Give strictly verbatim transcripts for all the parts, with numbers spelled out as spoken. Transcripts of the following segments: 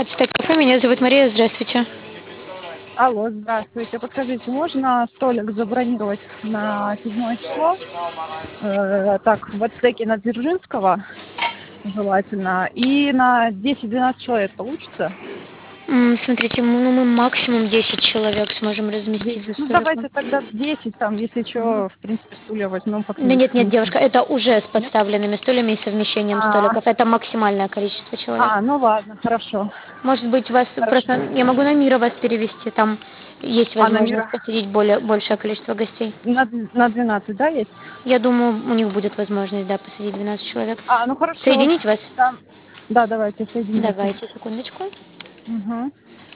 Ацтек кафе, меня зовут Мария, здравствуйте. Алло, здравствуйте. Подскажите, можно столик забронировать на седьмое число? Э, так, в Ацтеке на Дзержинского желательно. И на десять-двенадцать человек получится? М, Смотрите, мы- ну, мы максимум десять человек сможем разместить за десять. Ну, столиком. давайте тогда десять там, если что, в принципе, стулья возьмем Да как-нибудь нет, нет, вместе. девушка, это уже с Нет? подставленными стульями и совмещением А, столиков. Это максимальное количество человек. а, ну ладно, хорошо. Может быть, вас Хорошо. просто... Я могу на Мира вас перевести, там есть А на возможность мира? посадить более, большее количество гостей. На, д- на двенадцать, да, есть? Я думаю, у них будет возможность, да, посадить двенадцать человек. А, ну хорошо. Соединить вас? Там... Да, давайте, соедините. Давайте, секундочку. Угу.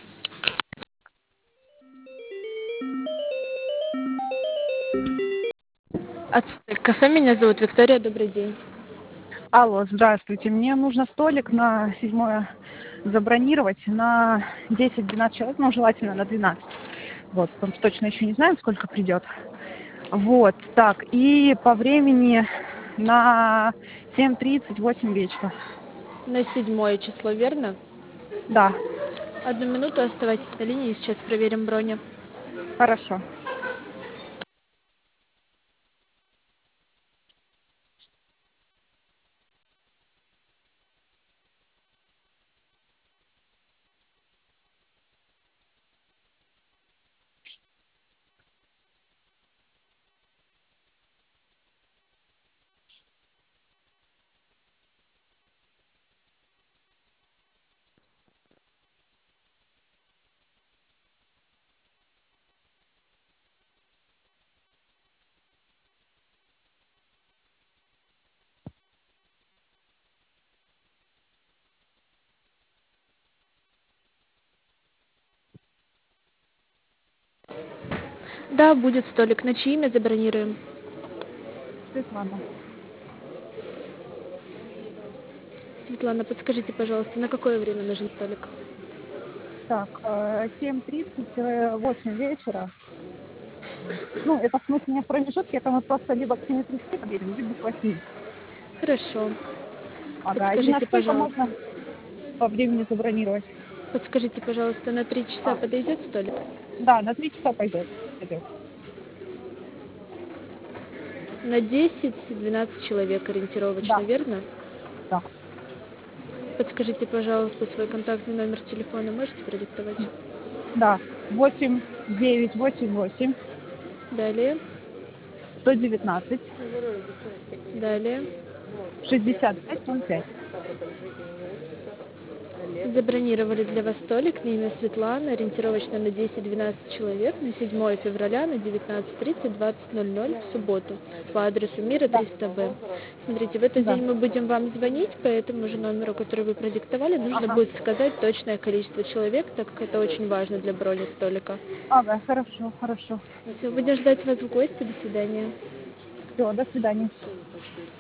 Ацтек кафе, меня зовут Виктория, добрый день. Алло, здравствуйте. Мне нужно столик на седьмое забронировать на десять-двенадцать человек, ну, желательно на двенадцать. Вот, потому что точно еще не знаем, сколько придет. Вот, так, и по времени на семь тридцать, восемь вечера. На седьмое число, верно? Да, Одну минуту оставайтесь на линии, сейчас проверим брони. хорошо. Да, будет столик. На чье имя забронируем? Светлана. Светлана, подскажите, пожалуйста, на какое время нужен столик? Так, э, семь тридцать, восемь вечера. Ну, это в смысле не в промежутке, это мы просто либо к семи тридцати подъедем, либо к восьми. Хорошо. Ага, и на Подскажите, сколько можно пожалуйста. по времени забронировать? Подскажите, пожалуйста, на три часа А, подойдет столик? да, на три часа пойдет. Пойдет. На десять-двенадцать человек ориентировочно, Да, верно? да, Подскажите, пожалуйста, свой контактный номер телефона можете продиктовать? да. Восемь девять восемь восемь Далее, сто девятнадцать далее. шестьдесят пять ноль пять. Забронировали для вас столик на имя Светланы, ориентировочно на десять-двенадцать человек, на седьмое февраля на девятнадцать тридцать двадцать ноль ноль в субботу по адресу Мира Да, триста В. Смотрите, в этот да. день мы будем вам звонить, по этому же номеру, который вы продиктовали, нужно Ага. будет сказать точное количество человек, так как это очень важно для брони столика. Ага, хорошо, хорошо. Все, будем ждать вас в гости. До свидания. Все, до свидания.